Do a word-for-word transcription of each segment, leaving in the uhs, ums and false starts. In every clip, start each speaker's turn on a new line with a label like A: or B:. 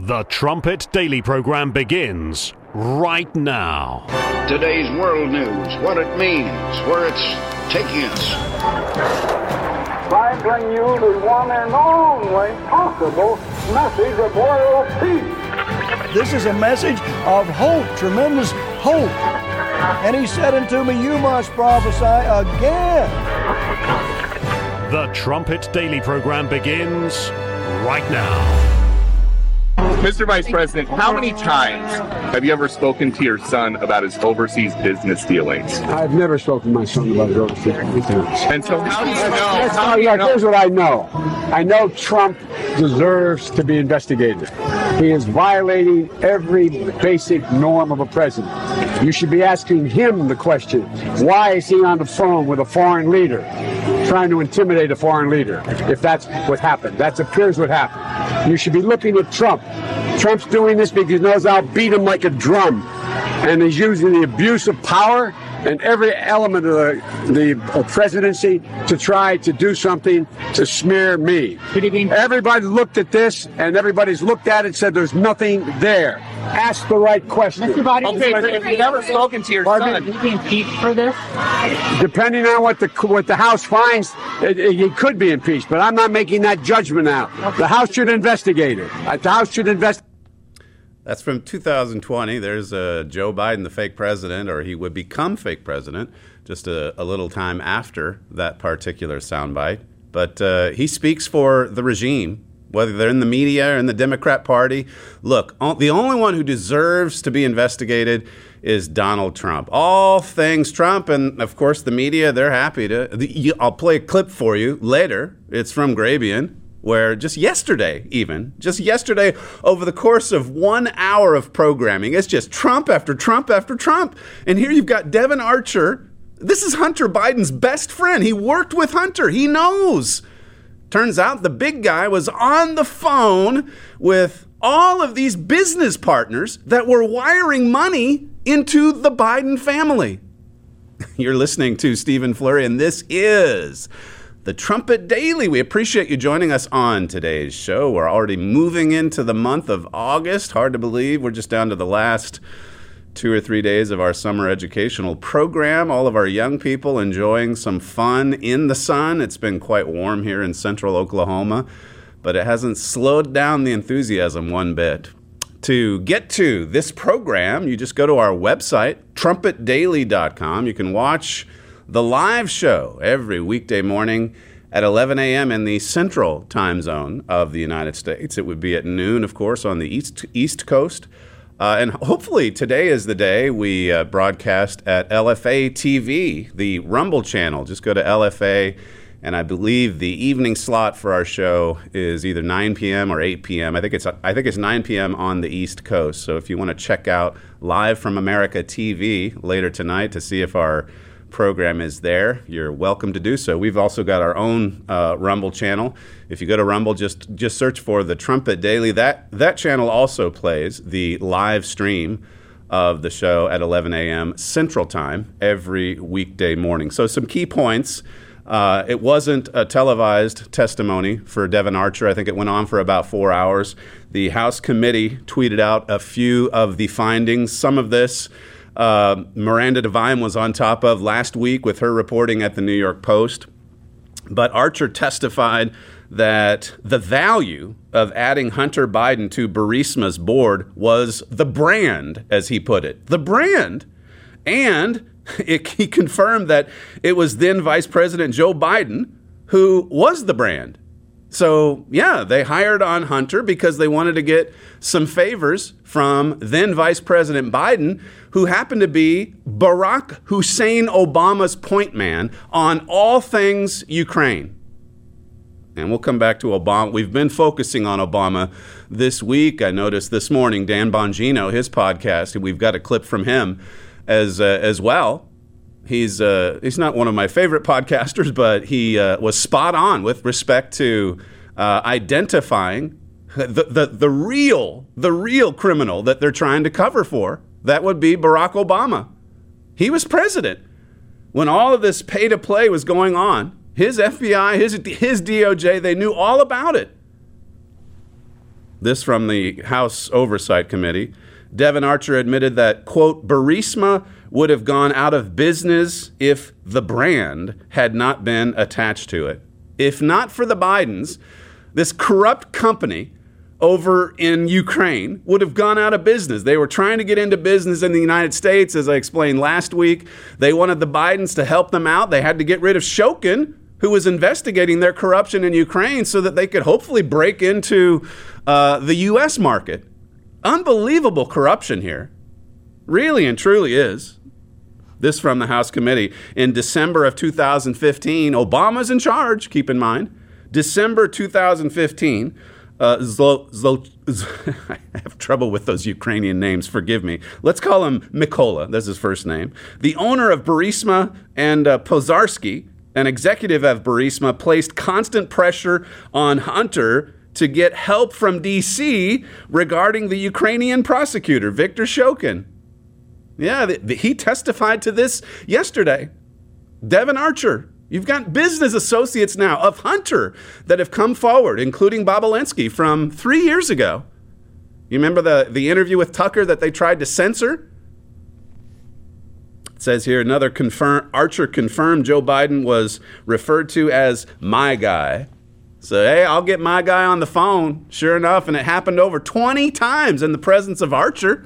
A: The Trumpet Daily program begins right now.
B: Today's world news, what it means, where it's taking us.
C: I bring you the one and only possible message of world peace.
D: This is a message of hope, tremendous hope. And he said unto me, you must prophesy again.
A: The Trumpet Daily program begins right now.
E: Mister Vice President, how many times have you ever spoken to your son about his overseas business dealings?
F: I've never spoken to my son about his overseas business dealings.
E: And so how do you know?
F: That's
E: How
F: how,
E: do you
F: yeah,
E: know?
F: here's what I know. I know Trump deserves to be investigated. He is violating every basic norm of a president. You should be asking him the question, why is he on the phone with a foreign leader, trying to intimidate a foreign leader, if that's what happened? That appears what happened. You should be looking at Trump. Trump's doing this because he knows I'll beat him like a drum. And he's using the abuse of power and every element of the, the presidency to try to do something to smear me. Everybody looked at this, and everybody's looked at it and said there's nothing there. Ask the right question.
E: Okay, but if you've never spoken to your son,
G: Can he be impeached for this?
F: Depending on what the what the House finds, it, it, he could be impeached. But I'm not making that judgment now. The House should investigate it. The House should investigate.
H: That's from two thousand twenty. There's uh, Joe Biden, the fake president, or he would become fake president just a, a little time after that particular soundbite. But uh, he speaks for the regime, whether they're in the media or in the Democrat Party. Look, the only one who deserves to be investigated is Donald Trump. All things Trump, and of course the media, they're happy to. I'll play a clip for you later. It's from Grabian, where just yesterday, even, just yesterday, over the course of one hour of programming, it's just Trump after Trump after Trump. And here you've got Devon Archer. This is Hunter Biden's best friend. He worked with Hunter. He knows. Turns out the big guy was on the phone with all of these business partners that were wiring money into the Biden family. You're listening to Stephen Flurry, and this is The Trumpet Daily. We appreciate you joining us on today's show. We're already moving into the month of August. Hard to believe. We're just down to the last two or three days of our summer educational program. All of our young people enjoying some fun in the sun. It's been quite warm here in central Oklahoma, but it hasn't slowed down the enthusiasm one bit. To get to this program, you just go to our website, trumpet daily dot com. You can watch the live show every weekday morning at eleven a.m. in the central time zone of the United States. It would be at noon, of course, on the east east coast. Uh, and hopefully today is the day we uh, broadcast at L F A T V, the Rumble channel. Just go to L F A, and I believe the evening slot for our show is either nine p.m. or eight p.m. I think it's I think it's nine p.m. on the East Coast. So if you want to check out Live from America T V later tonight to see if our program is there, you're welcome to do so. We've also got our own uh, Rumble channel. If you go to Rumble, just just search for The Trumpet Daily. That that channel also plays the live stream of the show at eleven a.m. Central Time every weekday morning. So some key points. Uh, it wasn't a televised testimony for Devon Archer. I think it went on for about four hours. The House committee tweeted out a few of the findings. Some of this Uh, Miranda Devine was on top of last week with her reporting at the New York Post. But Archer testified that the value of adding Hunter Biden to Burisma's board was the brand, as he put it. The brand. And it, he confirmed that it was then Vice President Joe Biden who was the brand. So, yeah, they hired on Hunter because they wanted to get some favors from then Vice President Biden, who happened to be Barack Hussein Obama's point man on all things Ukraine. And we'll come back to Obama. We've been focusing on Obama this week. I noticed this morning Dan Bongino, his podcast, and we've got a clip from him as uh, as well. He's uh, he's not one of my favorite podcasters, but he uh, was spot on with respect to uh, identifying the, the the real the real criminal that they're trying to cover for. That would be Barack Obama. He was president when all of this pay-to-play was going on. His F B I, his his D O J, they knew all about it. This from the House Oversight Committee. Devon Archer admitted that, quote, Burisma would have gone out of business if the brand had not been attached to it. If not for the Bidens, this corrupt company over in Ukraine would have gone out of business. They were trying to get into business in the United States, as I explained last week. They wanted the Bidens to help them out. They had to get rid of Shokin, who was investigating their corruption in Ukraine, so that they could hopefully break into uh, the U S market. Unbelievable corruption here. Really and truly is. This from the House Committee. In December of two thousand fifteen, Obama's in charge, keep in mind. December two thousand fifteen, uh, Zlo, Zlo, I have trouble with those Ukrainian names, forgive me. Let's call him Mykola, that's his first name. The owner of Burisma and uh, Pozharsky, an executive of Burisma, placed constant pressure on Hunter to get help from D C regarding the Ukrainian prosecutor, Viktor Shokin. Yeah, the, the, he testified to this yesterday. Devon Archer. You've got business associates now of Hunter that have come forward, including Bobulinski from three years ago. You remember the, the interview with Tucker that they tried to censor? It says here, another confirm, Archer confirmed Joe Biden was referred to as my guy. So, hey, I'll get my guy on the phone. Sure enough, and it happened over twenty times in the presence of Archer.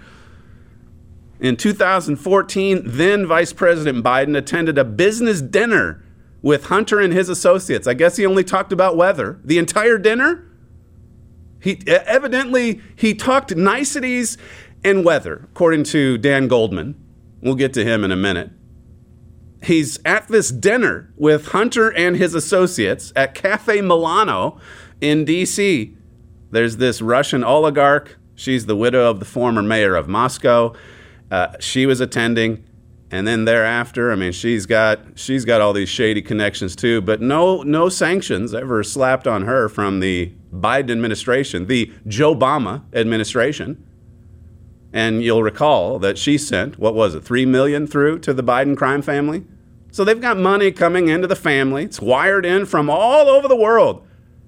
H: In two thousand fourteen, then Vice President Biden attended a business dinner with Hunter and his associates. I guess he only talked about weather. The entire dinner? He evidently, he talked niceties and weather, according to Dan Goldman. We'll get to him in a minute. He's at this dinner with Hunter and his associates at Cafe Milano in D C. There's this Russian oligarch. She's the widow of the former mayor of Moscow. Uh, she was attending. And then thereafter, I mean, she's got she's got all these shady connections too, but no no sanctions ever slapped on her from the Biden administration, the Joe Obama administration. And you'll recall that she sent, what was it, three million dollars through to the Biden crime family? So they've got money coming into the family. It's wired in from all over the world.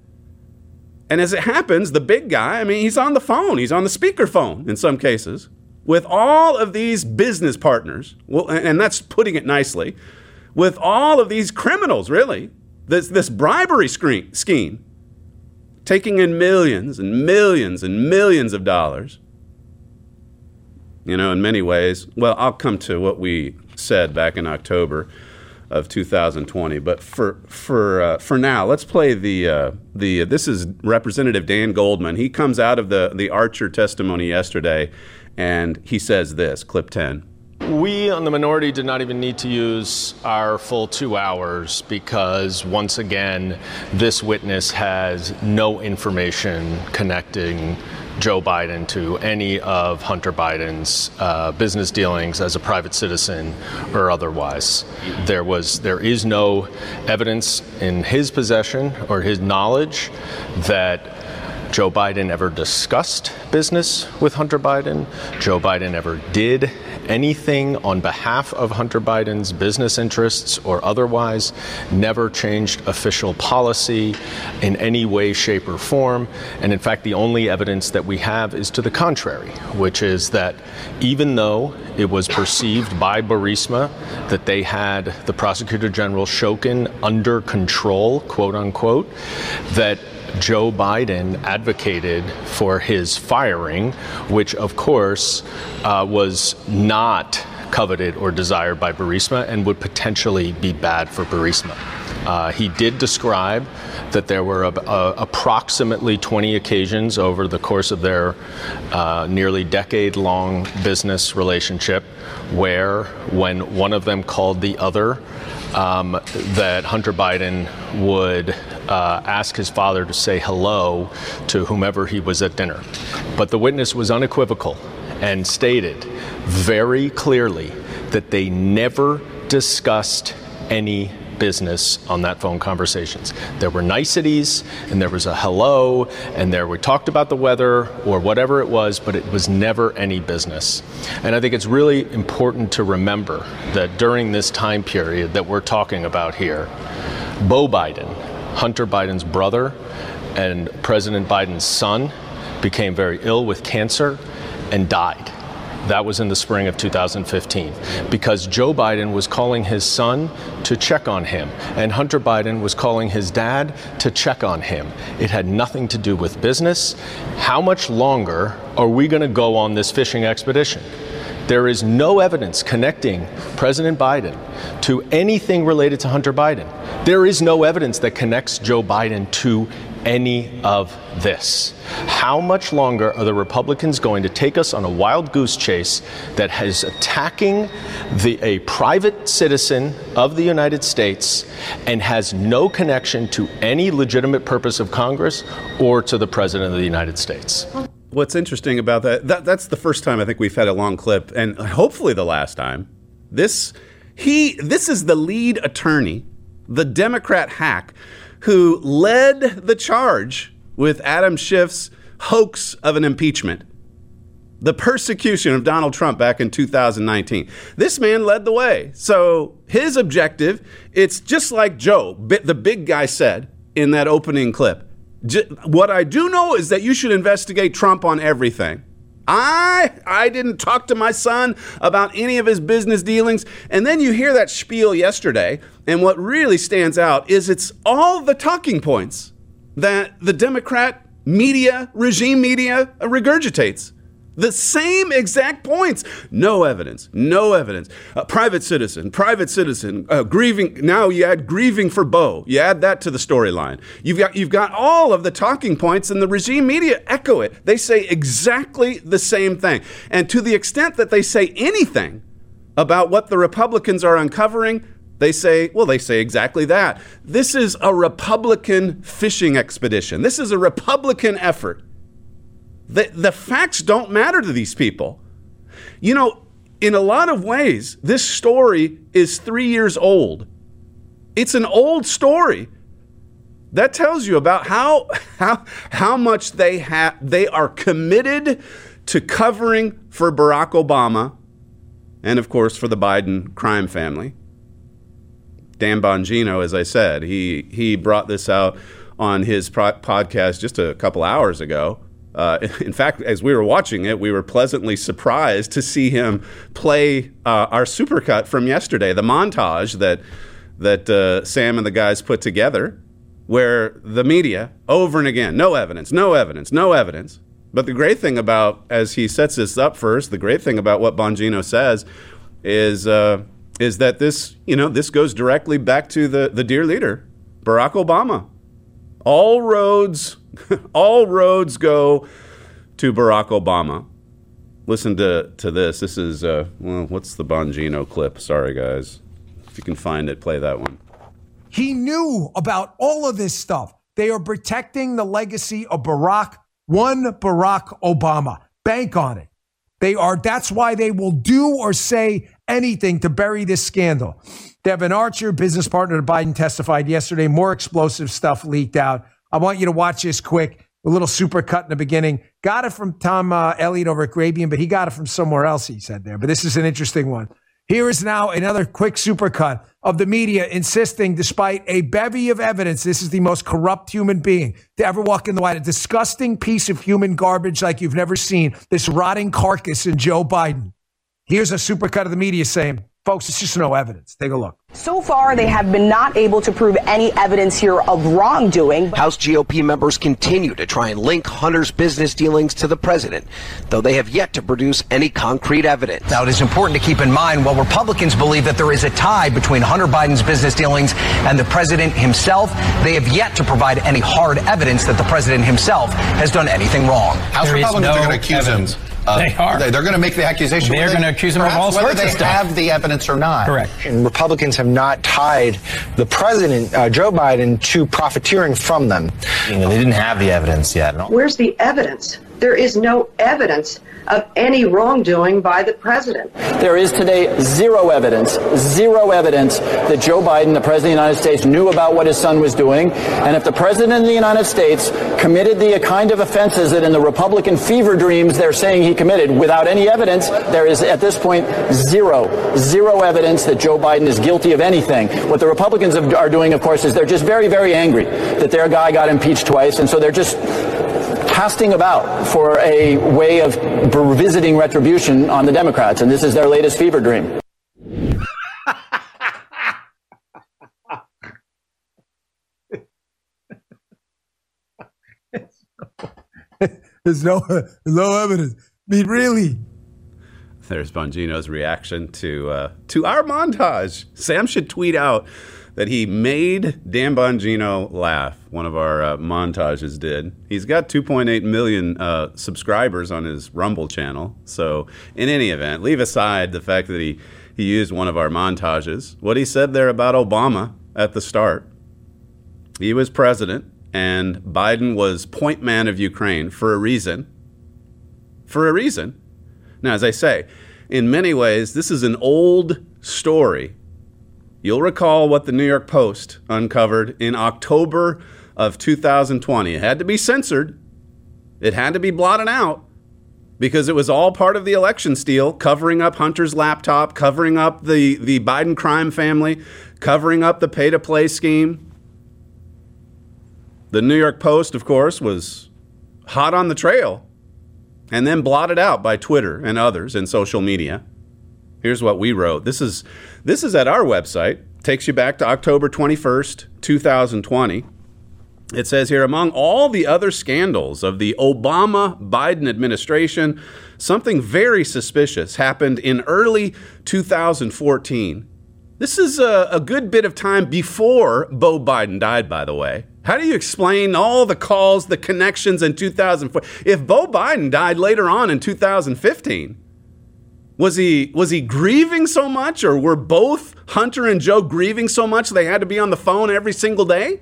H: And as it happens, the big guy, I mean, he's on the phone. He's on the speakerphone in some cases with all of these business partners. Well, and that's putting it nicely. With all of these criminals, really, this, this bribery scheme, taking in millions and millions and millions of dollars. You know, in many ways, well, I'll come to what we said back in October of two thousand twenty. But for for uh, for now, let's play the uh, the. Uh, this is Representative Dan Goldman. He comes out of the the Archer testimony yesterday, and he says this. Clip ten.
G: We on the minority did not even need to use our full two hours because, once again, this witness has no information connecting Joe Biden to any of Hunter Biden's uh, business dealings as a private citizen or otherwise. There was, there is no evidence in his possession or his knowledge that Joe Biden ever discussed business with Hunter Biden. Joe Biden ever did anything on behalf of Hunter Biden's business interests or otherwise, never changed official policy in any way, shape, or form. And in fact, the only evidence that we have is to the contrary, which is that even though it was perceived by Burisma that they had the Prosecutor General Shokin under control, quote unquote, that Joe Biden advocated for his firing, which, of course, uh, was not coveted or desired by Burisma and would potentially be bad for Burisma. Uh, he did describe that there were a, a, approximately twenty occasions over the course of their uh, nearly decade-long business relationship where, when one of them called the other, um, that Hunter Biden would Uh, ask his father to say hello to whomever he was at dinner. But the witness was unequivocal and stated very clearly that they never discussed any business on that phone conversations. There were niceties, and there was a hello, and there we talked about the weather or whatever it was, but it was never any business. And I think it's really important to remember that during this time period that we're talking about here, Beau Biden, Hunter Biden's brother and President Biden's son, became very ill with cancer and died. That was in the spring of two thousand fifteen, because Joe Biden was calling his son to check on him, and Hunter Biden was calling his dad to check on him. It had nothing to do with business. How much longer are we going to go on this fishing expedition? There is no evidence connecting President Biden to anything related to Hunter Biden. There is no evidence that connects Joe Biden to any of this. How much longer are the Republicans going to take us on a wild goose chase that is attacking the, a private citizen of the United States and has no connection to any legitimate purpose of Congress or to the President of the United States?
H: What's interesting about that, that, that's the first time I think we've had a long clip, and hopefully the last time. This, he, this is the lead attorney, the Democrat hack, who led the charge with Adam Schiff's hoax of an impeachment, the persecution of Donald Trump back in two thousand nineteen. This man led the way. So his objective, it's just like Joe, the big guy, said in that opening clip. What I do know is that you should investigate Trump on everything. I I didn't talk to my son about any of his business dealings. And then you hear that spiel yesterday, and what really stands out is it's all the talking points that the Democrat media, regime media, regurgitates. The same exact points. No evidence. No evidence. Uh, private citizen. Private citizen. Uh, grieving. Now you add grieving for Beau. You add that to the storyline. You've got you've got all of the talking points, and the regime media echo it. They say exactly the same thing. And to the extent that they say anything about what the Republicans are uncovering, they say, well, they say exactly that. This is a Republican fishing expedition. This is a Republican effort. The, the facts don't matter to these people. You know, in a lot of ways, this story is three years old. It's an old story. That tells you about how how how much they have they are committed to covering for Barack Obama and, of course, for the Biden crime family. Dan Bongino, as I said, he he brought this out on his pro- podcast just a couple hours ago. Uh, in fact, as we were watching it, we were pleasantly surprised to see him play uh, our supercut from yesterday, the montage that that uh, Sam and the guys put together, where the media, over and again, no evidence, no evidence, no evidence. But the great thing about, as he sets this up first, the great thing about what Bongino says is uh, is that this, you know, this goes directly back to the, the dear leader, Barack Obama. All roads, all roads go to Barack Obama. Listen to, to this. This is, uh, well, what's the Bongino clip? Sorry, guys. If you can find it, play that one.
I: He knew about all of this stuff. They are protecting the legacy of Barack, one Barack Obama. Bank on it. They are. That's why they will do or say anything to bury this scandal. Devin Archer, business partner of Biden, testified yesterday. More explosive stuff leaked out. I want you to watch this quick. A little super cut in the beginning. Got it from Tom uh, Elliott over at Grabien, but he got it from somewhere else, he said there. But this is an interesting one. Here is now another quick super cut of the media insisting, despite a bevy of evidence, this is the most corrupt human being to ever walk in the White House. A disgusting piece of human garbage like you've never seen. This rotting carcass in Joe Biden. Here's a super cut of the media saying, folks, it's just no evidence. Take a look.
J: So far, they have been not able to prove any evidence here of wrongdoing.
K: House G O P members continue to try and link Hunter's business dealings to the president, though they have yet to produce any concrete evidence.
L: Now, it is important to keep in mind, while Republicans believe that there is a tie between Hunter Biden's business dealings and the president himself, they have yet to provide any hard evidence that the president himself has done anything wrong.
M: House
L: There is
M: Republicans
L: no
M: are going to accuse
L: evidence.
M: him. Uh,
L: They are.
M: They're going to make the accusation.
L: They're going to accuse him of all sorts of
M: whether they
L: stuff.
M: have the evidence or not.
L: Correct.
N: And Republicans have not tied the president, uh, Joe Biden, to profiteering from them.
O: You know, they didn't have the evidence yet. No.
P: Where's the evidence? There is no evidence of any wrongdoing by the president.
Q: There is today zero evidence, zero evidence that Joe Biden, the president of the United States, knew about what his son was doing. And if the president of the United States committed the kind of offenses that in the Republican fever dreams they're saying he committed without any evidence, there is at this point zero, zero evidence that Joe Biden is guilty of anything. What the Republicans are doing, of course, is they're just very, very angry that their guy got impeached twice. And so they're just casting about for a way of revisiting retribution on the Democrats, and this is their latest fever dream.
I: There's no, there's no evidence. I mean, really.
H: There's Bongino's reaction to uh, to our montage. Sam should tweet out that he made Dan Bongino laugh. One of our uh, montages did. He's got two point eight million uh, subscribers on his Rumble channel. So in any event, leave aside the fact that he, he used one of our montages. What he said there about Obama at the start. He was president, and Biden was point man of Ukraine for a reason. For a reason. Now, as I say, in many ways, this is an old story. You'll recall what the New York Post uncovered in October of two thousand twenty. It had to be censored. It had to be blotted out because it was all part of the election steal, covering up Hunter's laptop, covering up the, the Biden crime family, covering up the pay-to-play scheme. The New York Post, of course, was hot on the trail and then blotted out by Twitter and others in social media. Here's what we wrote. This is this is at our website. Takes you back to October twenty-first, two thousand twenty. It says here, among all the other scandals of the Obama-Biden administration, something very suspicious happened in early two thousand fourteen. This is a, a good bit of time before Beau Biden died, by the way. How do you explain all the calls, the connections in two thousand four? If Beau Biden died later on in two thousand fifteen, was he was he grieving so much, or were both Hunter and Joe grieving so much they had to be on the phone every single day?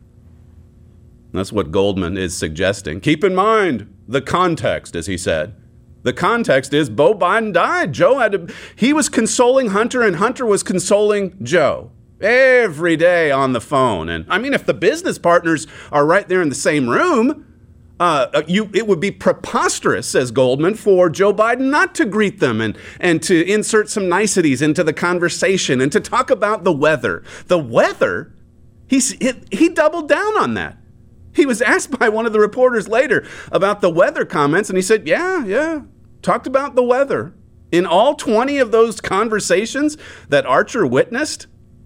H: That's what Goldman is suggesting. Keep in mind the context, as he said. The context is Beau Biden died. Joe had to, he was consoling Hunter, and Hunter was consoling Joe. Every day on the phone. And I mean, if the business partners are right there in the same room, uh, you, it would be preposterous, says Goldman, for Joe Biden not to greet them and, and to insert some niceties into the conversation and to talk about the weather. The weather? He's, he, he doubled down on that. He was asked by one of the reporters later about the weather comments, and he said, yeah, yeah, talked about the weather. In all twenty of those conversations that Archer witnessed,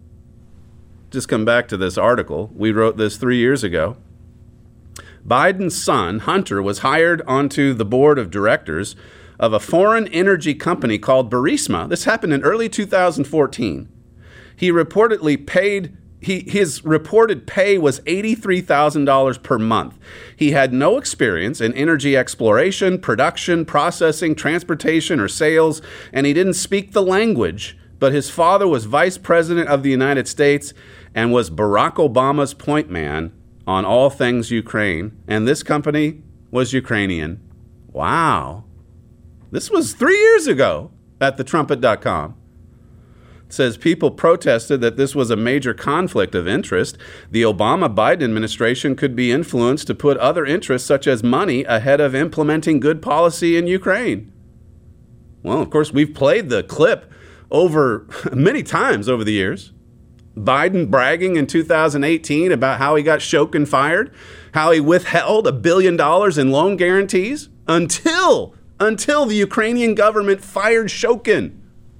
H: just come back to this article. We wrote this three years ago. Biden's son, Hunter, was hired onto the board of directors of a foreign energy company called Burisma. This happened in early two thousand fourteen. He reportedly paid, he, his reported pay was eighty-three thousand dollars per month. He had no experience in energy exploration, production, processing, transportation, or sales, and he didn't speak the language. But his father was vice president of the United States and was Barack Obama's point man on all things Ukraine. And this company was Ukrainian. Wow. This was three years ago at the trumpet dot com. It says people protested that this was a major conflict of interest. The Obama-Biden administration could be influenced to put other interests, such as money, ahead of implementing good policy in Ukraine. Well, of course, we've played the clip over many times over the years. Biden bragging in two thousand eighteen about how he got Shokin fired, how he withheld a billion dollars in loan guarantees until, until the Ukrainian government fired Shokin.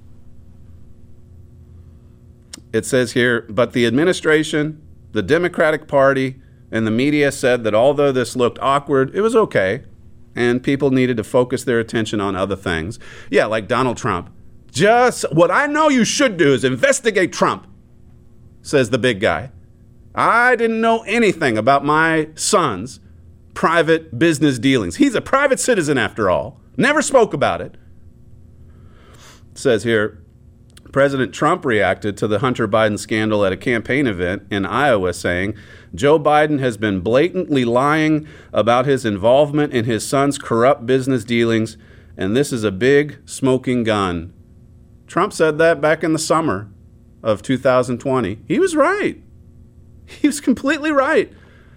H: It says here, but the administration, the Democratic Party, and the media said that although this looked awkward, it was okay, and people needed to focus their attention on other things. Yeah, like Donald Trump. Just what I know you should do is investigate Trump, says the big guy. I didn't know anything about my son's private business dealings. He's a private citizen after all. Never spoke about it. It says here, President Trump reacted to the Hunter Biden scandal at a campaign event in Iowa, saying, Joe Biden has been blatantly lying about his involvement in his son's corrupt business dealings, and this is a big smoking gun. Trump said that back in the summer of two thousand twenty. He was right. He was completely right.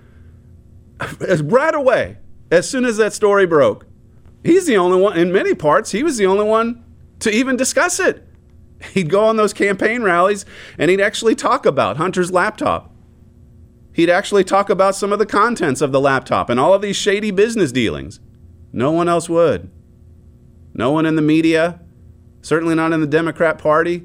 H: Right away, as soon as that story broke, he's the only one, in many parts, he was the only one to even discuss it. He'd go on those campaign rallies and he'd actually talk about Hunter's laptop. He'd actually talk about some of the contents of the laptop and all of these shady business dealings. No one else would. No one in the media, certainly not in the Democrat Party.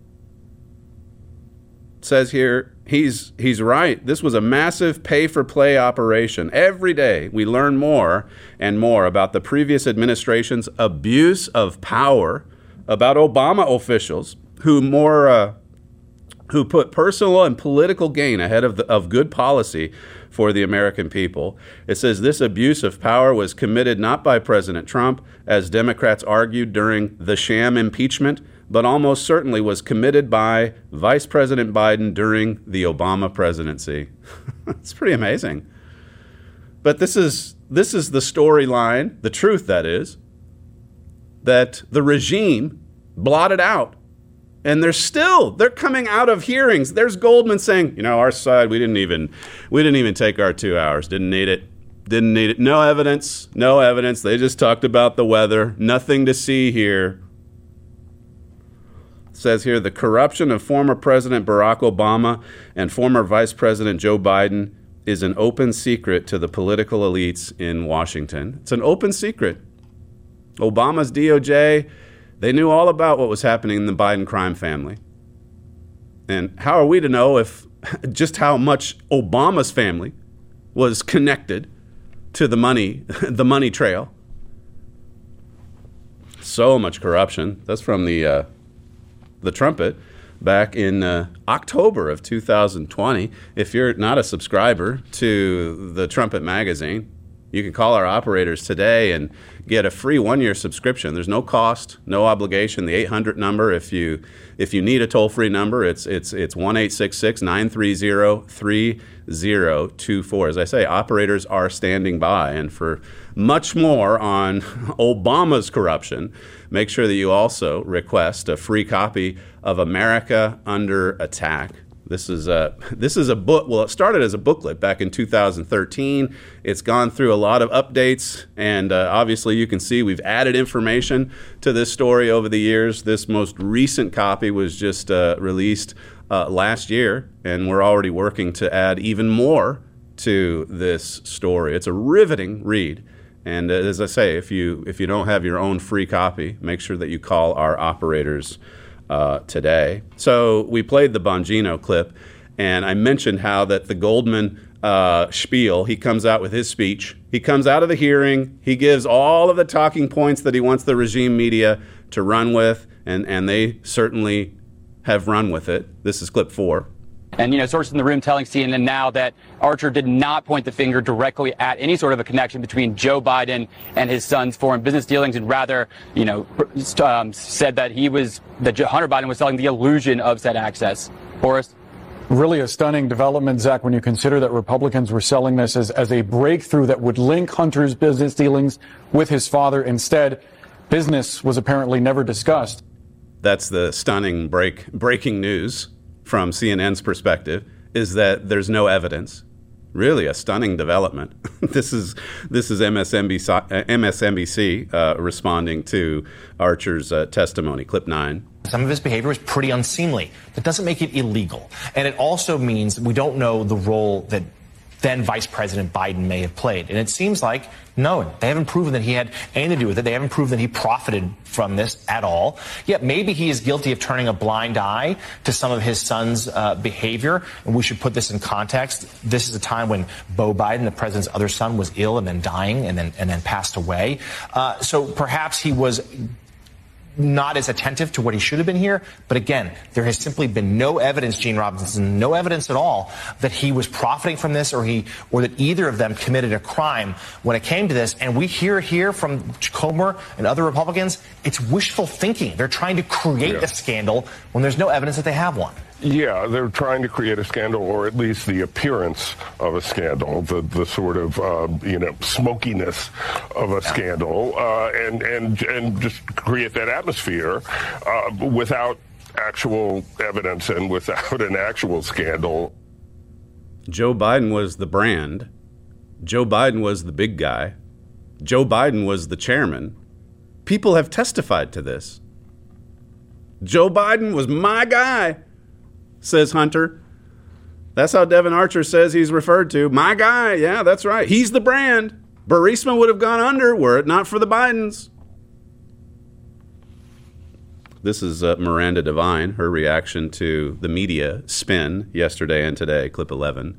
H: It says here, he's he's right. This was a massive pay-for-play operation. Every day we learn more and more about the previous administration's abuse of power, about Obama officials who more uh, who put personal and political gain ahead of the, of good policy for the American people. It says this abuse of power was committed not by President Trump, as Democrats argued during the sham impeachment, but almost certainly was committed by Vice President Biden during the Obama presidency. It's pretty amazing. But this is this is the storyline, the truth, that is, that the regime blotted out. And they're still, they're coming out of hearings. There's Goldman saying, you know, our side, we didn't even, we didn't even take our two hours. Didn't need it. Didn't need it. No evidence. No evidence. They just talked about the weather. Nothing to see here. It says here, the corruption of former President Barack Obama and former Vice President Joe Biden is an open secret to the political elites in Washington. It's an open secret. Obama's D O J, they knew all about what was happening in the Biden crime family. And how are we to know if just how much Obama's family was connected to the money, the money trail? So much corruption. That's from the uh, the Trumpet back in uh, October of two thousand twenty. If you're not a subscriber to the Trumpet magazine, you can call our operators today and get a free one-year subscription. There's no cost, no obligation. The eight hundred number, if you if you need a toll-free number, it's it's it's one eight six six, nine three zero, three zero two four. As I say, operators are standing by. And for much more on Obama's corruption, make sure that you also request a free copy of America Under Attack. This is a this is a book. Well, it started as a booklet back in two thousand thirteen. It's gone through a lot of updates, and uh, obviously you can see we've added information to this story over the years. This most recent copy was just uh, released uh, last year, and we're already working to add even more to this story. It's a riveting read, and uh, as I say, if you if you don't have your own free copy, make sure that you call our operators Uh, today. So we played the Bongino clip, and I mentioned how that the Goldman uh, spiel, he comes out with his speech. He comes out of the hearing. He gives all of the talking points that he wants the regime media to run with, and, and they certainly have run with it. This is clip four.
R: And, you know, sources in the room telling C N N now that Archer did not point the finger directly at any sort of a connection between Joe Biden and his son's foreign business dealings, and rather, you know, um, said that he was, that Hunter Biden was selling the illusion of said access. Boris?
S: Really a stunning development, Zach, when you consider that Republicans were selling this as, as a breakthrough that would link Hunter's business dealings with his father. Instead, business was apparently never discussed.
H: That's the stunning break breaking news from C N N's perspective, is that there's no evidence. Really a stunning development. This is this is M S N B C, uh, M S N B C uh, responding to Archer's uh, testimony. Clip nine.
O: Some of his behavior was pretty unseemly. That doesn't make it illegal. And it also means we don't know the role that then Vice President Biden may have played. And it seems like, no, they haven't proven that he had anything to do with it. They haven't proven that he profited from this at all. Yet maybe he is guilty of turning a blind eye to some of his son's uh, behavior. And we should put this in context. This is a time when Beau Biden, the president's other son, was ill and then dying and then, and then passed away. Uh, so perhaps he was not as attentive to what he should have been here. But again, there has simply been no evidence, Gene Robinson, no evidence at all that he was profiting from this or he or that either of them committed a crime when it came to this. And we hear here from Comer and other Republicans, it's wishful thinking. They're trying to create yeah. a scandal when there's no evidence that they have one.
T: Yeah, they're trying to create a scandal, or at least the appearance of a scandal, the the sort of uh, you know smokiness of a scandal, uh, and and and just create that atmosphere uh, without actual evidence and without an actual scandal.
H: Joe Biden was the brand. Joe Biden was the big guy. Joe Biden was the chairman. People have testified to this. Joe Biden was my guy, says Hunter. That's how Devin Archer says he's referred to. My guy, yeah, that's right. He's the brand. Burisma would have gone under were it not for the Bidens. This is uh, Miranda Devine, her reaction to the media spin yesterday and today, clip eleven.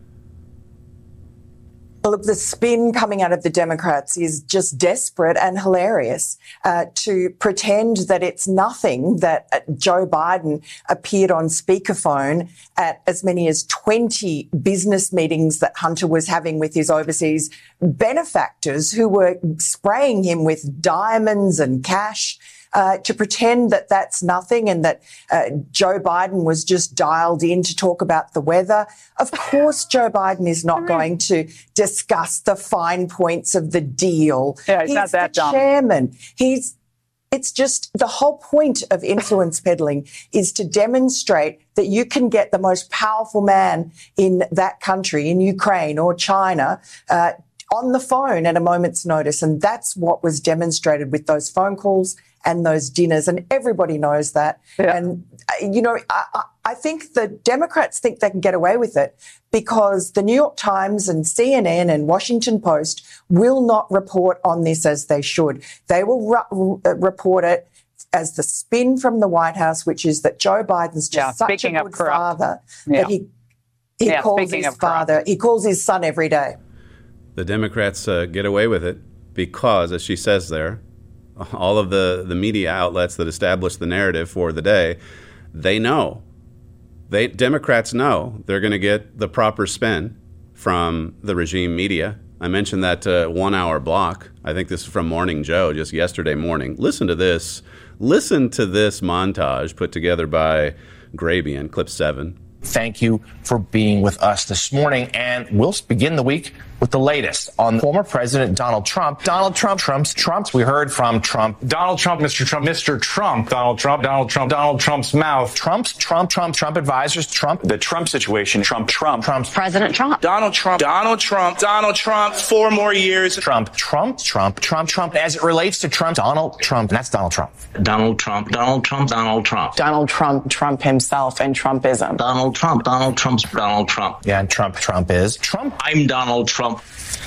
U: Look, the spin coming out of the Democrats is just desperate and hilarious uh, to pretend that it's nothing that uh, Joe Biden appeared on speakerphone at as many as twenty business meetings that Hunter was having with his overseas benefactors who were spraying him with diamonds and cash. Uh, to pretend that that's nothing and that uh, Joe Biden was just dialed in to talk about the weather. Of course, Joe Biden is not going to discuss the fine points of the deal.
V: Yeah, he's,
U: he's
V: not that
U: the
V: dumb.
U: chairman. He's, it's just the whole point of influence peddling is to demonstrate that you can get the most powerful man in that country, in Ukraine or China, uh, on the phone at a moment's notice. And that's what was demonstrated with those phone calls and those dinners, and everybody knows that. Yeah. And, you know, I, I think the Democrats think they can get away with it because the New York Times and C N N and Washington Post will not report on this as they should. They will ru- report it as the spin from the White House, which is that Joe Biden's just
V: yeah,
U: such a good father
V: yeah.
U: that he, he
V: yeah,
U: calls his father, he calls his son every day.
H: The Democrats uh, get away with it because, as she says there, all of the, the media outlets that establish the narrative for the day, they know. They Democrats know they're going to get the proper spin from the regime media. I mentioned that uh, one-hour block. I think this is from Morning Joe just yesterday morning. Listen to this. Listen to this montage put together by Grabian, clip seven.
O: Thank you for being with us this morning, and we'll begin the week with the latest on former President Donald Trump. Donald Trump, Trump's Trumps. We heard from Trump.
W: Donald Trump, Mister Trump, Mister Trump, Donald Trump, Donald Trump, Donald Trump's mouth.
O: Trump's Trump, Trump, Trump advisors, Trump.
W: The Trump situation, Trump, Trump.
O: Trump's
X: President Trump.
W: Donald Trump, Donald Trump, Donald Trump, four more years.
O: Trump, Trump, Trump, Trump, Trump. As it relates to Trump, Donald Trump, and that's Donald Trump.
X: Donald Trump, Donald Trump, Donald Trump.
V: Donald Trump, Trump himself, and Trumpism.
X: Donald Trump, Donald Trump's Donald Trump.
O: Yeah, and Trump, Trump is.
X: Trump. I'm Donald Trump.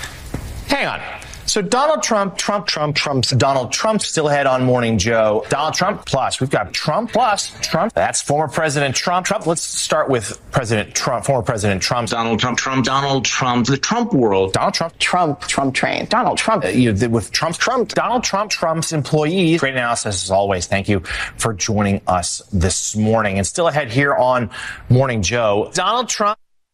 O: Hang on. So Donald Trump, Trump, Trump, Trump's Donald Trump still ahead on Morning Joe. Donald Trump plus. We've got Trump plus Trump. That's former President Trump. Trump. Let's start with President Trump, former President Trump.
X: Donald Trump, Trump, Donald Trump, the Trump world.
O: Donald Trump.
V: Trump, Trump train. Donald Trump.
O: Uh, you know, with Trump's Trump. Donald Trump, Trump's employees. Great analysis as always. Thank you for joining us this morning. And still ahead here on Morning Joe, Donald Trump.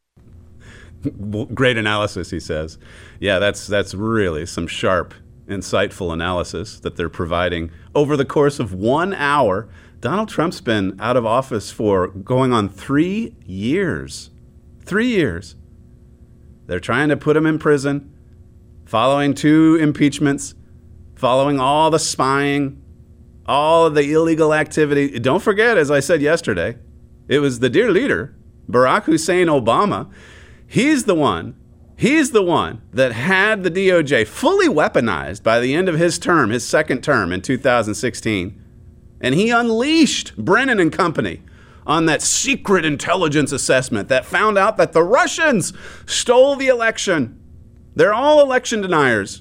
H: Great analysis, he says. Yeah, that's that's really some sharp, insightful analysis that they're providing over the course of one hour. Donald Trump's been out of office for going on three years. Three years. They're trying to put him in prison, following two impeachments, following all the spying, all of the illegal activity. Don't forget, as I said yesterday, it was the dear leader, Barack Hussein Obama. He's the one, he's the one that had the D O J fully weaponized by the end of his term, his second term in two thousand sixteen. And he unleashed Brennan and company on that secret intelligence assessment that found out that the Russians stole the election. They're all election deniers.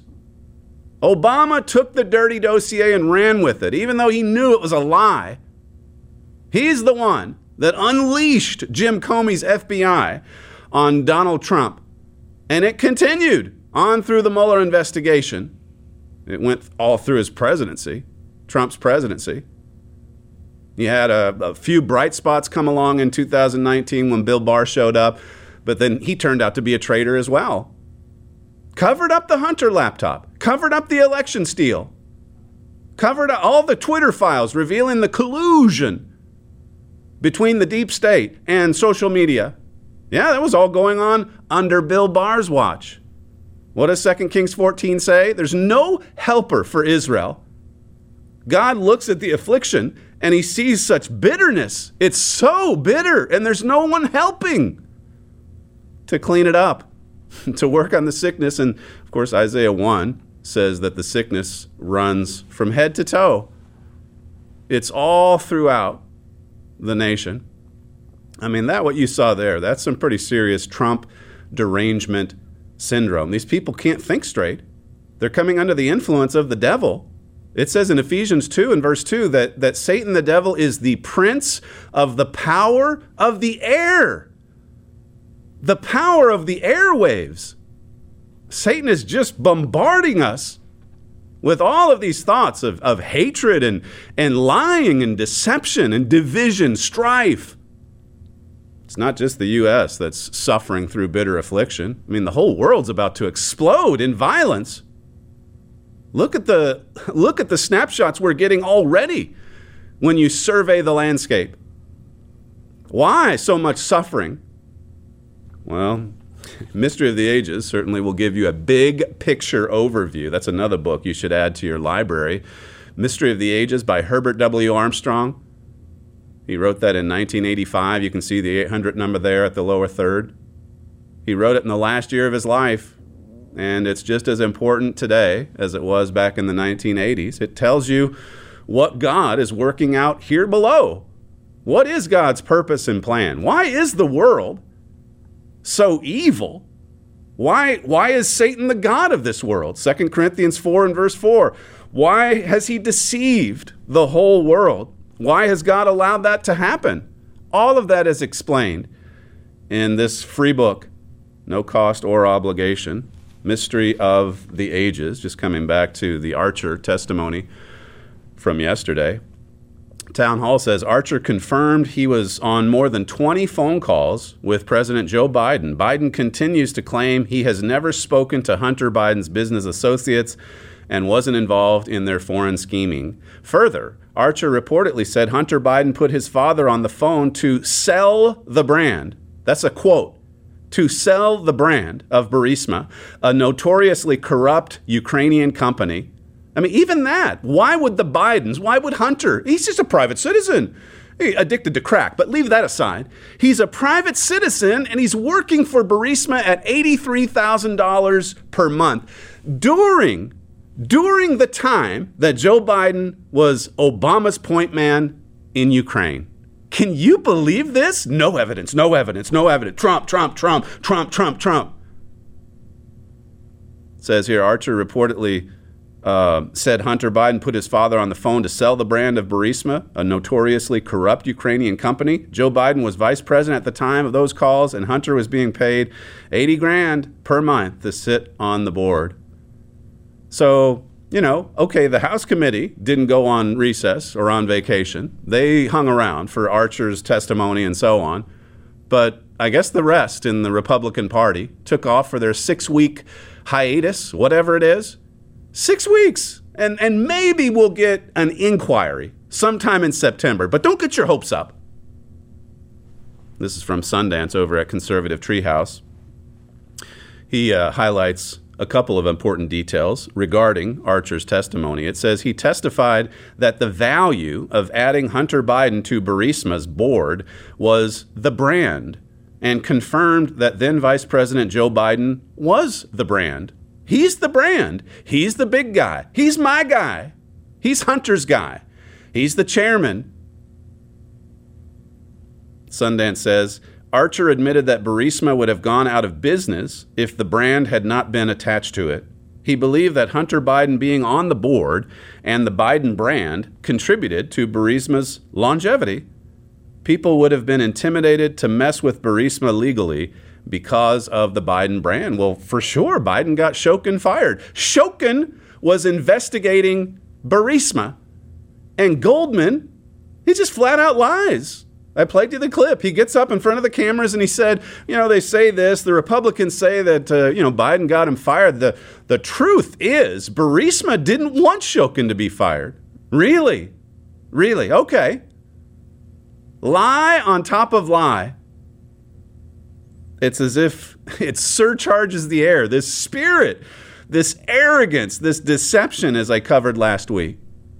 H: Obama took the dirty dossier and ran with it, even though he knew it was a lie. He's the one that unleashed Jim Comey's F B I on Donald Trump. And it continued on through the Mueller investigation. It went all through his presidency, Trump's presidency. He had a, a few bright spots come along in two thousand nineteen when Bill Barr showed up, but then he turned out to be a traitor as well. Covered up the Hunter laptop, covered up the election steal, covered up all the Twitter files revealing the collusion between the deep state and social media. Yeah, that was all going on under Bill Barr's watch. What does Second Kings fourteen say? There's no helper for Israel. God looks at the affliction and he sees such bitterness. It's so bitter and there's no one helping to clean it up, to work on the sickness. And of course, Isaiah one says that the sickness runs from head to toe. It's all throughout the nation. I mean, that what you saw there, that's some pretty serious Trump derangement syndrome. These people can't think straight. They're coming under the influence of the devil. It says in Ephesians two and verse two that, that Satan the devil is the prince of the power of the air. The power of the airwaves. Satan is just bombarding us with all of these thoughts of, of hatred and, and lying and deception and division, strife. It's not just the U S that's suffering through bitter affliction. I mean, the whole world's about to explode in violence. Look at the, look at the snapshots we're getting already when you survey the landscape. Why so much suffering? Well, Mystery of the Ages certainly will give you a big picture overview. That's another book you should add to your library. Mystery of the Ages by Herbert W. Armstrong. He wrote that in nineteen eighty-five. You can see the eight hundred number there at the lower third. He wrote it in the last year of his life, and it's just as important today as it was back in the nineteen eighties. It tells you what God is working out here below. What is God's purpose and plan? Why is the world so evil? Why, why is Satan the god of this world? Second Corinthians four and verse four. Why has he deceived the whole world? Why has God allowed that to happen? All of that is explained in this free book, no cost or obligation, Mystery of the Ages, just coming back to the Archer testimony from yesterday. Town Hall says Archer confirmed he was on more than twenty phone calls with President Joe Biden. Biden continues to claim he has never spoken to Hunter Biden's business associates and wasn't involved in their foreign scheming. Further, Archer reportedly said Hunter Biden put his father on the phone to sell the brand. That's a quote. To sell the brand of Burisma, a notoriously corrupt Ukrainian company. I mean, even that. Why would the Bidens, why would Hunter? He's just a private citizen, addicted to crack, but leave that aside. He's a private citizen, and he's working for Burisma at eighty-three thousand dollars per month during, during the time that Joe Biden was Obama's point man in Ukraine. Can you believe this? No evidence, no evidence, no evidence. Trump, Trump, Trump, Trump, Trump, Trump. It says here, Archer reportedly Uh, said Hunter Biden put his father on the phone to sell the brand of Burisma, a notoriously corrupt Ukrainian company. Joe Biden was vice president at the time of those calls, and Hunter was being paid eighty grand per month to sit on the board. So, you know, okay, the House committee didn't go on recess or on vacation. They hung around for Archer's testimony and so on. But I guess the rest in the Republican Party took off for their six-week hiatus, whatever it is. Six weeks, and, and maybe we'll get an inquiry sometime in September, but don't get your hopes up. This is from Sundance over at Conservative Treehouse. He uh, highlights a couple of important details regarding Archer's testimony. It says he testified that the value of adding Hunter Biden to Burisma's board was the brand, and confirmed that then Vice President Joe Biden was the brand. He's the brand. He's the big guy. He's my guy. He's Hunter's guy. He's the chairman. Sundance says, Archer admitted that Burisma would have gone out of business if the brand had not been attached to it. He believed that Hunter Biden being on the board and the Biden brand contributed to Burisma's longevity. People would have been intimidated to mess with Burisma legally because of the Biden brand. Well, for sure, Biden got Shokin fired. Shokin was investigating Burisma. And Goldman, he just flat out lies. I played you the clip. He gets up in front of the cameras and he said, you know, they say this, the Republicans say that, uh, you know, Biden got him fired. The, the truth is, Burisma didn't want Shokin to be fired. Really? Really? Okay. Lie on top of lie. It's as if it surcharges the air, this spirit, this arrogance, this deception, as I covered last week.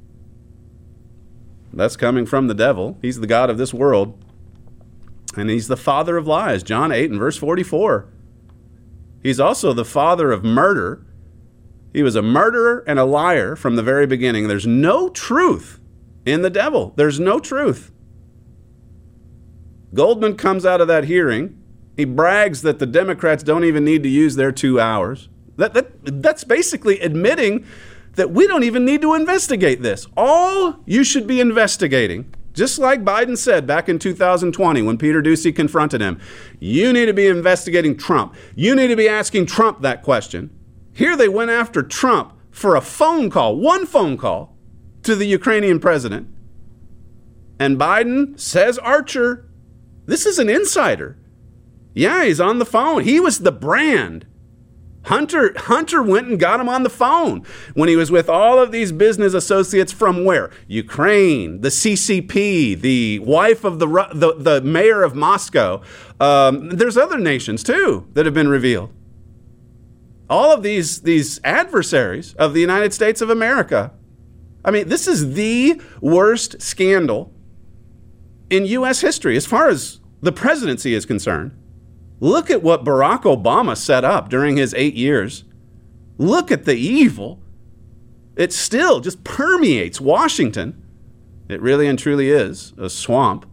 H: That's coming from the devil. He's the god of this world. And he's the father of lies. John eight and verse forty-four. He's also the father of murder. He was a murderer and a liar from the very beginning. There's no truth in the devil. There's no truth. Goldman comes out of that hearing. He brags that the Democrats don't even need to use their two hours. That, that That's basically admitting that we don't even need to investigate this. All you should be investigating, just like Biden said back in two thousand twenty when Peter Doocy confronted him, you need to be investigating Trump. You need to be asking Trump that question. Here they went after Trump for a phone call, one phone call to the Ukrainian president. And Biden says Archer, this is an insider. Yeah, he's on the phone. He was the brand. Hunter Hunter went and got him on the phone when he was with all of these business associates from where? Ukraine, the C C P, the wife of the the, the mayor of Moscow. Um, there's other nations, too, that have been revealed. All of these, these adversaries of the United States of America. I mean, this is the worst scandal in U S history as far as the presidency is concerned. Look at what Barack Obama set up during his eight years. Look at the evil. It still just permeates Washington. It really and truly is a swamp.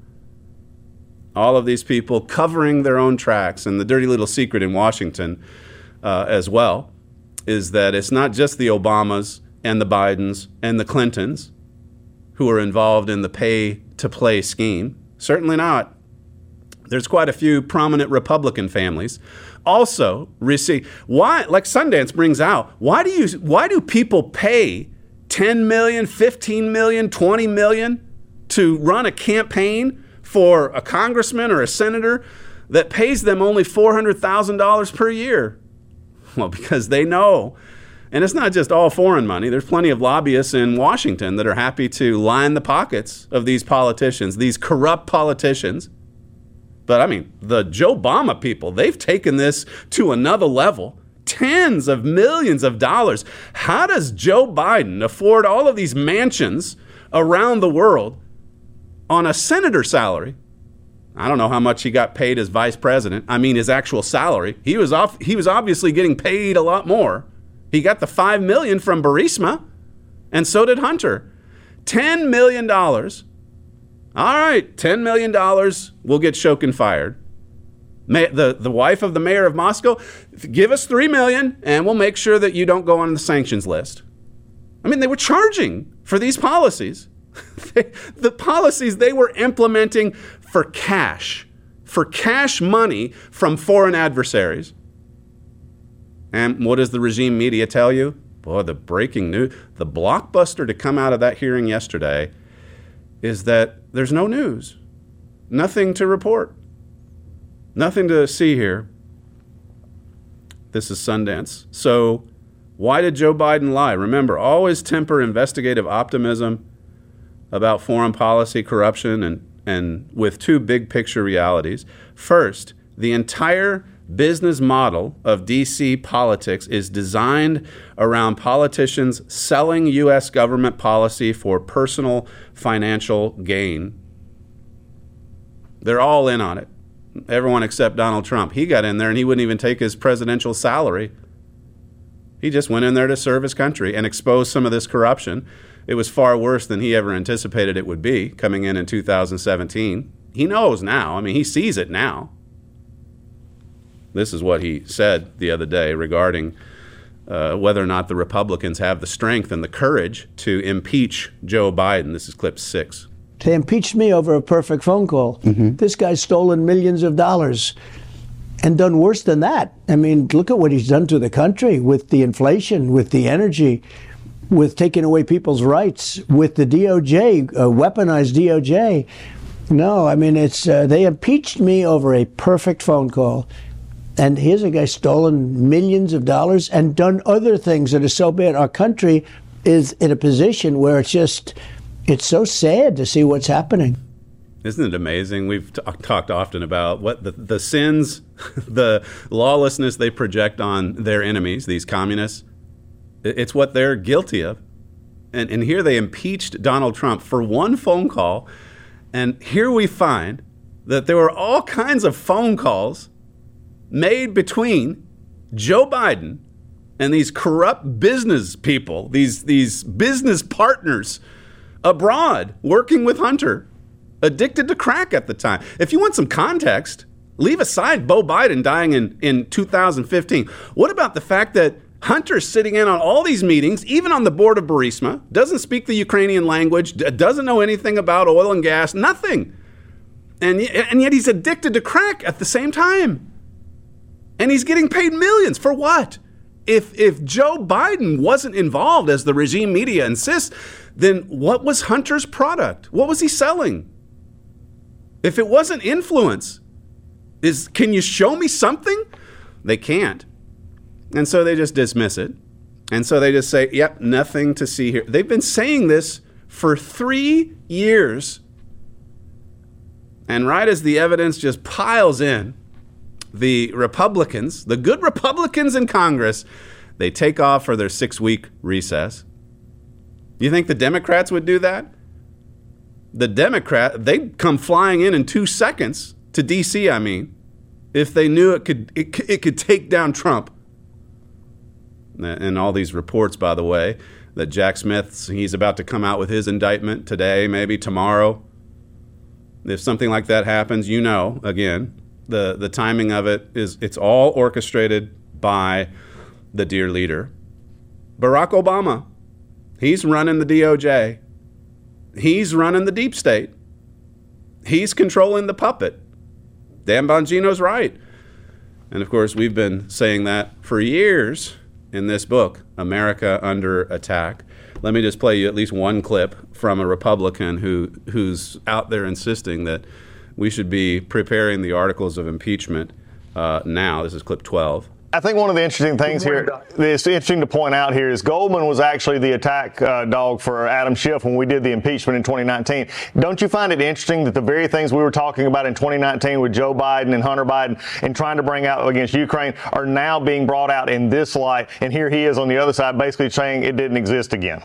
H: All of these people covering their own tracks. And the dirty little secret in Washington uh, as well is that it's not just the Obamas and the Bidens and the Clintons who are involved in the pay-to-play scheme. Certainly not. There's quite a few prominent Republican families also receive. Why, like Sundance brings out, why do you why do people pay ten million, fifteen million, twenty million to run a campaign for a congressman or a senator that pays them only four hundred thousand dollars per year? Well, because they know. And it's not just all foreign money. There's plenty of lobbyists in Washington that are happy to line the pockets of these politicians, these corrupt politicians. But I mean, the Joe Obama people, they've taken this to another level. Tens of millions of dollars. How does Joe Biden afford all of these mansions around the world on a senator salary? I don't know how much he got paid as vice president. I mean, his actual salary. He was off, he was obviously getting paid a lot more. He got the five million dollars from Burisma, and so did Hunter. ten million dollars. All right, ten million dollars will get Shokin fired. May, the, the wife of the mayor of Moscow, give us three million dollars and we'll make sure that you don't go on the sanctions list. I mean, they were charging for these policies. they, the policies they were implementing for cash, for cash money from foreign adversaries. And what does the regime media tell you? Boy, the breaking news, the blockbuster to come out of that hearing yesterday is that there's no news, nothing to report, nothing to see here. This is Sundance. So why did Joe Biden lie? Remember, always temper investigative optimism about foreign policy, corruption, and, and with two big picture realities. First, the entire business model of D C politics is designed around politicians selling U S government policy for personal financial gain. They're all in on it. Everyone except Donald Trump. He got in there and he wouldn't even take his presidential salary. He just went in there to serve his country and expose some of this corruption. It was far worse than he ever anticipated it would be coming in in two thousand seventeen. He knows now. I mean, he sees it now. This is what he said the other day regarding uh, whether or not the Republicans have the strength and the courage to impeach Joe Biden. This is clip six.
A: They impeached me over a perfect phone call. Mm-hmm. This guy's stolen millions of dollars and done worse than that. I mean, look at what he's done to the country with the inflation, with the energy, with taking away people's rights, with the D O J, uh, weaponized D O J. No, I mean, it's uh, they impeached me over a perfect phone call. And here's a guy stolen millions of dollars and done other things that are so bad. Our country is in a position where it's just, it's so sad to see what's happening.
H: Isn't it amazing? We've t- talked often about what the, the sins, the lawlessness they project on their enemies, these communists. It's what they're guilty of. And, and here they impeached Donald Trump for one phone call. And here we find that there were all kinds of phone calls made between Joe Biden and these corrupt business people, these, these business partners abroad working with Hunter. addicted to crack at the time. If you want some context, leave aside Beau Biden dying in, in two thousand fifteen. What about the fact that Hunter's sitting in on all these meetings, even on the board of Burisma, doesn't speak the Ukrainian language, doesn't know anything about oil and gas, nothing. And, and yet he's addicted to crack at the same time. And he's getting paid millions. For what? If, if Joe Biden wasn't involved, as the regime media insists, then what was Hunter's product? What was he selling? If it wasn't influence, is can you show me something? They can't. And so they just dismiss it. And so they just say, yep, nothing to see here. They've been saying this for three years. And right as the evidence just piles in, the Republicans, the good Republicans in Congress, they take off for their six-week recess. You think the Democrats would do that? The Democrat, they'd come flying in in two seconds to D C, I mean, if they knew it could it, it could take down Trump. And all these reports, by the way, that Jack Smith, he's about to come out with his indictment today, maybe tomorrow. If something like that happens, you know, again, the, the timing of it is, it's all orchestrated by the dear leader. Barack Obama, he's running the D O J. He's running the deep state. He's controlling the puppet. Dan Bongino's right. And of course, we've been saying that for years in this book, America Under Attack. Let me just play you at least one clip from a Republican who who's out there insisting that we should be preparing the articles of impeachment uh, now. This is clip twelve.
B: I think one of the interesting things here, it's interesting to point out here, is Goldman was actually the attack uh, dog for Adam Schiff when we did the impeachment in twenty nineteen. Don't you find it interesting that the very things we were talking about in twenty nineteen with Joe Biden and Hunter Biden and trying to bring out against Ukraine are now being brought out in this light, and here he is on the other side basically saying it didn't exist again?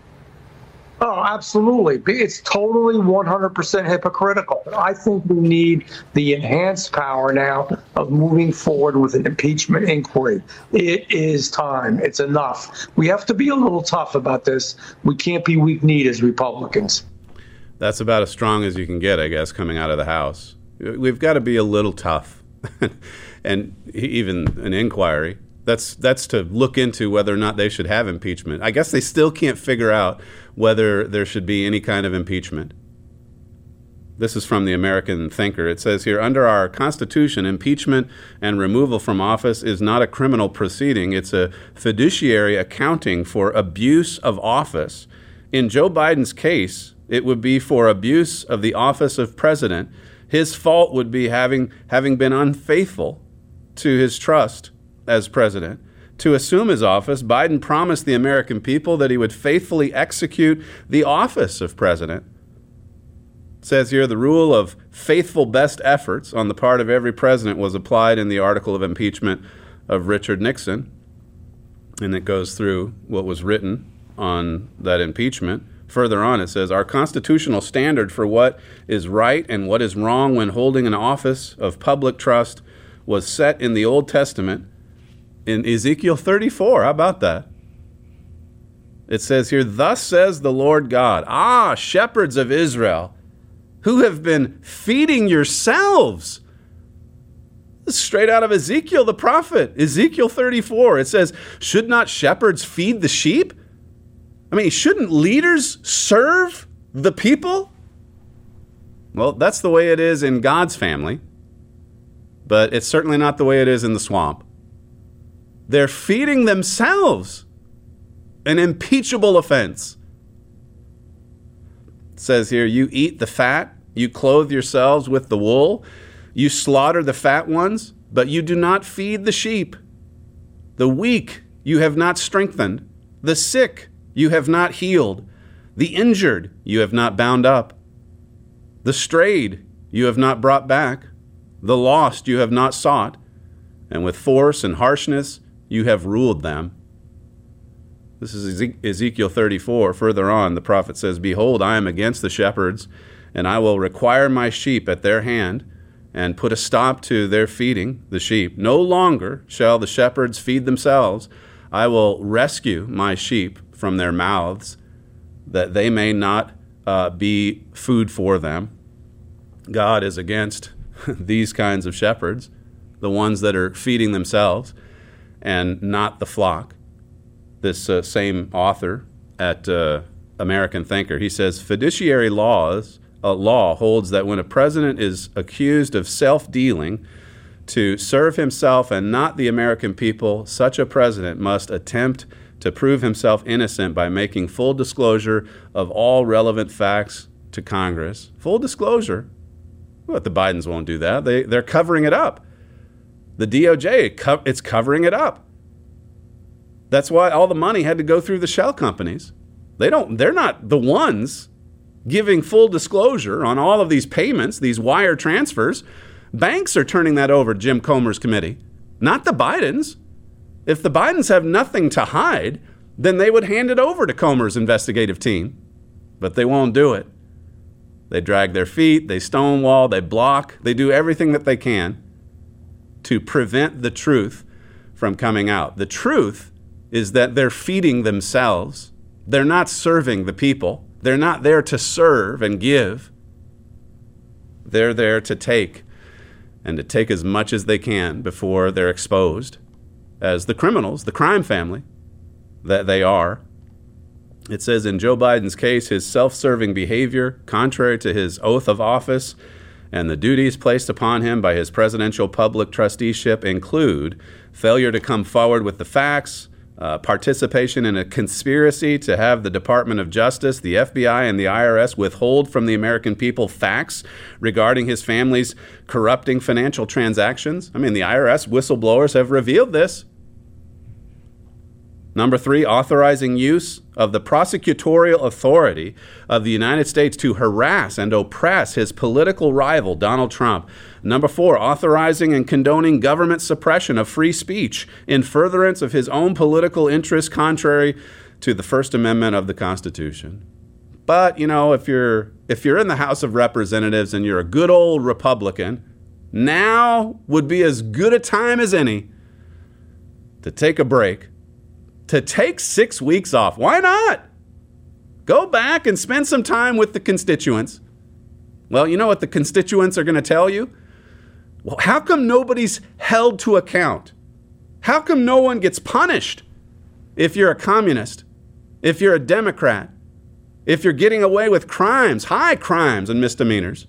C: Oh, absolutely. It's totally one hundred percent hypocritical. I think we need the enhanced power now of moving forward with an impeachment inquiry. It is time. It's enough. We have to be a little tough about this. We can't be weak-kneed as Republicans.
H: That's about as strong as you can get, I guess, coming out of the House. We've got to be a little tough. And even an inquiry. That's that's to look into whether or not they should have impeachment. I guess they still can't figure out whether there should be any kind of impeachment. This is from the American Thinker. It says here, under our Constitution, impeachment and removal from office is not a criminal proceeding. It's a fiduciary accounting for abuse of office. In Joe Biden's case, it would be for abuse of the office of president. His fault would be having having been unfaithful to his trust as president. To assume his office, Biden promised the American people that he would faithfully execute the office of president. It says here, the rule of faithful best efforts on the part of every president was applied in the article of impeachment of Richard Nixon. And it goes through what was written on that impeachment. Further on, it says, our constitutional standard for what is right and what is wrong when holding an office of public trust was set in the Old Testament in Ezekiel thirty-four. How about that? It says here, thus says the Lord God, ah, shepherds of Israel, who have been feeding yourselves. This is straight out of Ezekiel the prophet, Ezekiel thirty-four. It says, should not shepherds feed the sheep? I mean, shouldn't leaders serve the people? Well, that's the way it is in God's family, but it's certainly not the way it is in the swamp. They're feeding themselves, an impeachable offense. It says here, you eat the fat, you clothe yourselves with the wool, you slaughter the fat ones, but you do not feed the sheep. The weak you have not strengthened, the sick you have not healed, the injured you have not bound up, the strayed you have not brought back, the lost you have not sought, and with force and harshness you have ruled them. This is Ezekiel thirty-four. Further on, the prophet says, behold, I am against the shepherds, and I will require my sheep at their hand, and put a stop to their feeding the sheep. No longer shall the shepherds feed themselves. I will rescue my sheep from their mouths, that they may not uh, be food for them. God is against these kinds of shepherds, the ones that are feeding themselves and not the flock. This uh, same author at uh, American Thinker, he says, fiduciary laws, uh, law holds that when a president is accused of self-dealing to serve himself and not the American people, such a president must attempt to prove himself innocent by making full disclosure of all relevant facts to Congress. Full disclosure. But the Bidens won't do that. They, they're covering it up. The D O J, it's covering it up. That's why all the money had to go through the shell companies. They don't, they're not the ones giving full disclosure on all of these payments, these wire transfers. Banks are turning that over to Jim Comer's committee, not the Bidens. If the Bidens have nothing to hide, then they would hand it over to Comer's investigative team. But they won't do it. They drag their feet, they stonewall, they block, they do everything that they can to prevent the truth from coming out. The truth is that they're feeding themselves. They're not serving the people. They're not there to serve and give. They're there to take, and to take as much as they can before they're exposed as the criminals, the crime family that they are. It says in Joe Biden's case, his self-serving behavior, contrary to his oath of office and the duties placed upon him by his presidential public trusteeship, include failure to come forward with the facts, uh, participation in a conspiracy to have the Department of Justice, the F B I, and the I R S withhold from the American people facts regarding his family's corrupting financial transactions. I mean, the I R S whistleblowers have revealed this. Number three, authorizing use of the prosecutorial authority of the United States to harass and oppress his political rival, Donald Trump. Number four, authorizing and condoning government suppression of free speech in furtherance of his own political interests, contrary to the First Amendment of the Constitution. But, you know, if you're if you're in the House of Representatives and you're a good old Republican, now would be as good a time as any to take a break. To take six weeks off. Why not? Go back and spend some time with the constituents. Well, you know what the constituents are going to tell you? Well, how come nobody's held to account? How come no one gets punished if you're a communist, if you're a Democrat, if you're getting away with crimes, high crimes and misdemeanors?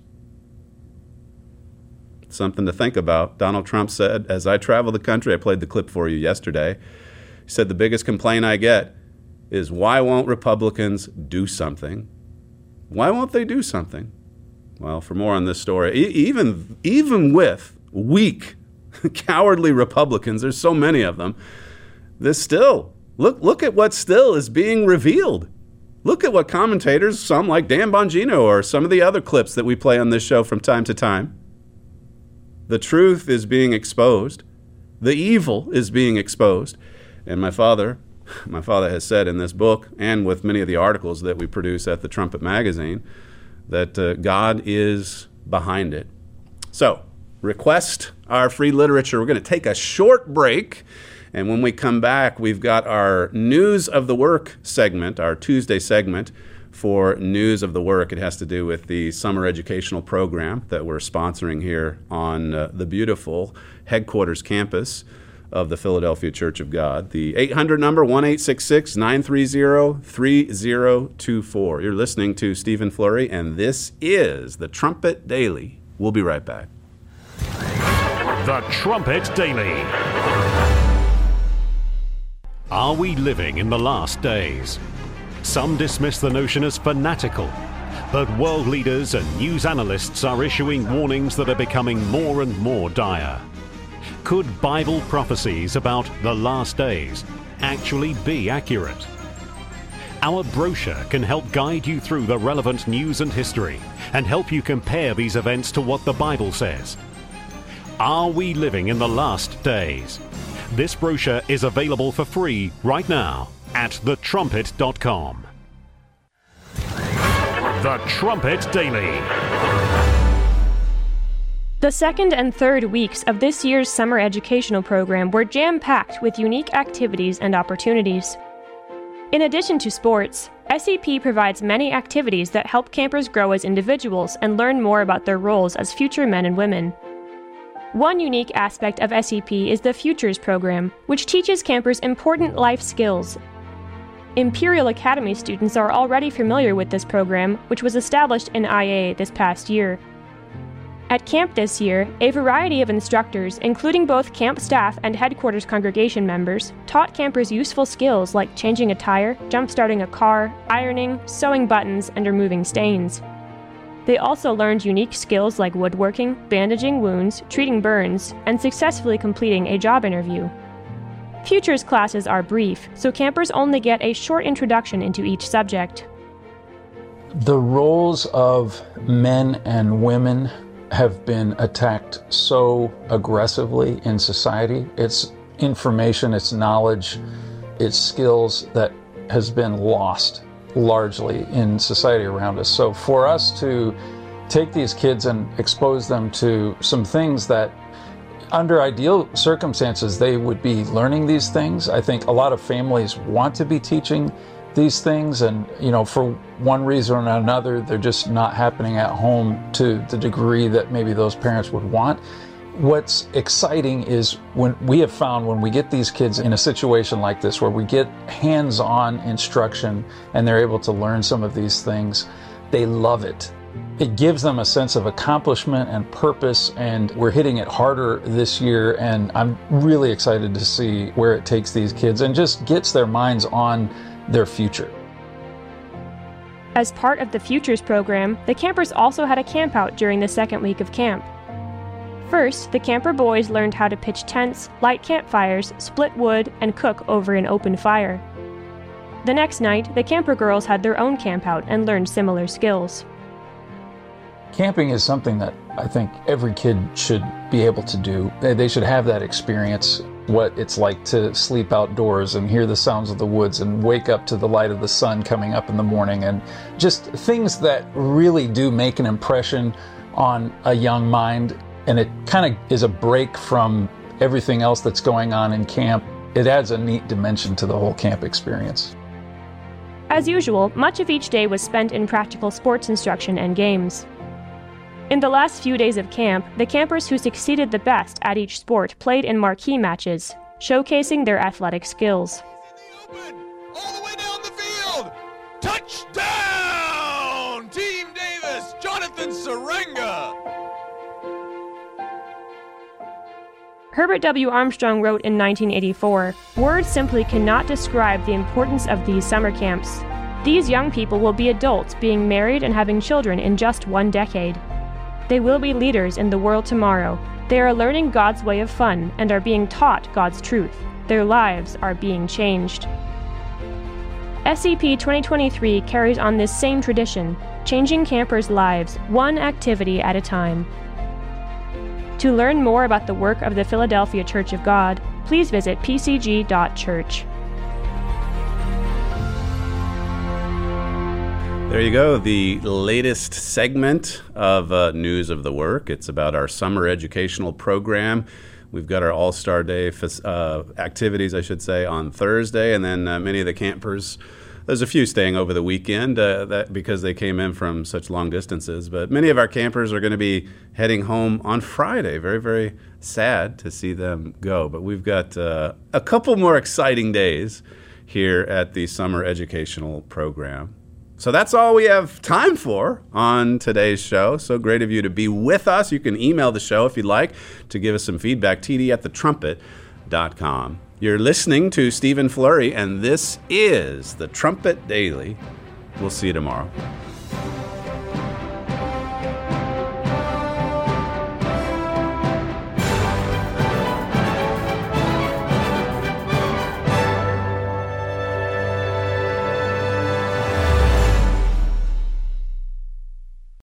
H: Something to think about. Donald Trump said, as I travel the country, I played the clip for you yesterday, he said, the biggest complaint I get is, why won't Republicans do something? Why won't they do something? Well, for more on this story, e- even, even with weak, cowardly Republicans, there's so many of them, there's still, look, look at what still is being revealed. Look at what commentators, some like Dan Bongino or some of the other clips that we play on this show from time to time. The truth is being exposed. The evil is being exposed. And my father, my father has said in this book, and with many of the articles that we produce at the Trumpet Magazine, that uh, God is behind it. So, request our free literature. We're going to take a short break, and when we come back, we've got our News of the Work segment, our Tuesday segment for News of the Work. It has to do with the summer educational program that we're sponsoring here on uh, the beautiful headquarters campus of the Philadelphia Church of God. The eight hundred number, one eight six six, nine three zero, three zero two four. You're listening to Stephen Flurry, and this is the Trumpet Daily. We'll be right back.
D: The Trumpet Daily. Are we living in the last days? Some dismiss the notion as fanatical, but world leaders and news analysts are issuing warnings that are becoming more and more dire. Could Bible prophecies about the last days actually be accurate? Our brochure can help guide you through the relevant news and history and help you compare these events to what the Bible says. Are we living in the last days? This brochure is available for free right now at the trumpet dot com. The Trumpet Daily.
E: The second and third weeks of this year's summer educational program were jam-packed with unique activities and opportunities. In addition to sports, S E P provides many activities that help campers grow as individuals and learn more about their roles as future men and women. One unique aspect of S E P is the Futures program, which teaches campers important life skills. Imperial Academy students are already familiar with this program, which was established in I A this past year. At camp this year, a variety of instructors, including both camp staff and headquarters congregation members, taught campers useful skills like changing a tire, jump-starting a car, ironing, sewing buttons, and removing stains. They also learned unique skills like woodworking, bandaging wounds, treating burns, and successfully completing a job interview. Futures classes are brief, so campers only get a short introduction into each subject.
F: The roles of men and women have been attacked so aggressively in society. It's information, it's knowledge, it's skills that has been lost largely in society around us. So for us to take these kids and expose them to some things that under ideal circumstances, they would be learning these things. I think a lot of families want to be teaching these things, and you know, for one reason or another, they're just not happening at home to the degree that maybe those parents would want. What's exciting is when we have found when we get these kids in a situation like this, where we get hands-on instruction and they're able to learn some of these things, they love it. It gives them a sense of accomplishment and purpose, and we're hitting it harder this year, and I'm really excited to see where it takes these kids and just gets their minds on their future.
E: As part of the Futures program, the campers also had a campout during the second week of camp. First, the camper boys learned how to pitch tents, light campfires, split wood, and cook over an open fire. The next night, the camper girls had their own campout and learned similar skills.
F: Camping is something that I think every kid should be able to do. They should have that experience, what it's like to sleep outdoors and hear the sounds of the woods and wake up to the light of the sun coming up in the morning, and just things that really do make an impression on a young mind. And it kind of is a break from everything else that's going on in camp. It adds a neat dimension to the whole camp experience.
E: As usual, much of each day was spent in practical sports instruction and games. In the last few days of camp, the campers who succeeded the best at each sport played in marquee matches, showcasing their athletic skills.
G: Touchdown! Team Davis, Jonathan Sarenga!
E: Herbert W. Armstrong wrote in nineteen eighty-four, "Words simply cannot describe the importance of these summer camps. These young people will be adults being married and having children in just one decade. They will be leaders in the world tomorrow. They are learning God's way of fun and are being taught God's truth. Their lives are being changed." S E P twenty twenty-three carries on this same tradition, changing campers' lives one activity at a time. To learn more about the work of the Philadelphia Church of God, please visit p c g dot church.
H: There you go, the latest segment of uh, News of the Work. It's about our summer educational program. We've got our All-Star Day uh, activities, I should say, on Thursday, and then uh, many of the campers, there's a few staying over the weekend uh, that because they came in from such long distances, but many of our campers are going to be heading home on Friday. Very, very sad to see them go, but we've got uh, a couple more exciting days here at the summer educational program. So that's all we have time for on today's show. So great of you to be with us. You can email the show if you'd like to give us some feedback, t d at the trumpet dot com. You're listening to Stephen Flurry, and this is the Trumpet Daily. We'll see you tomorrow.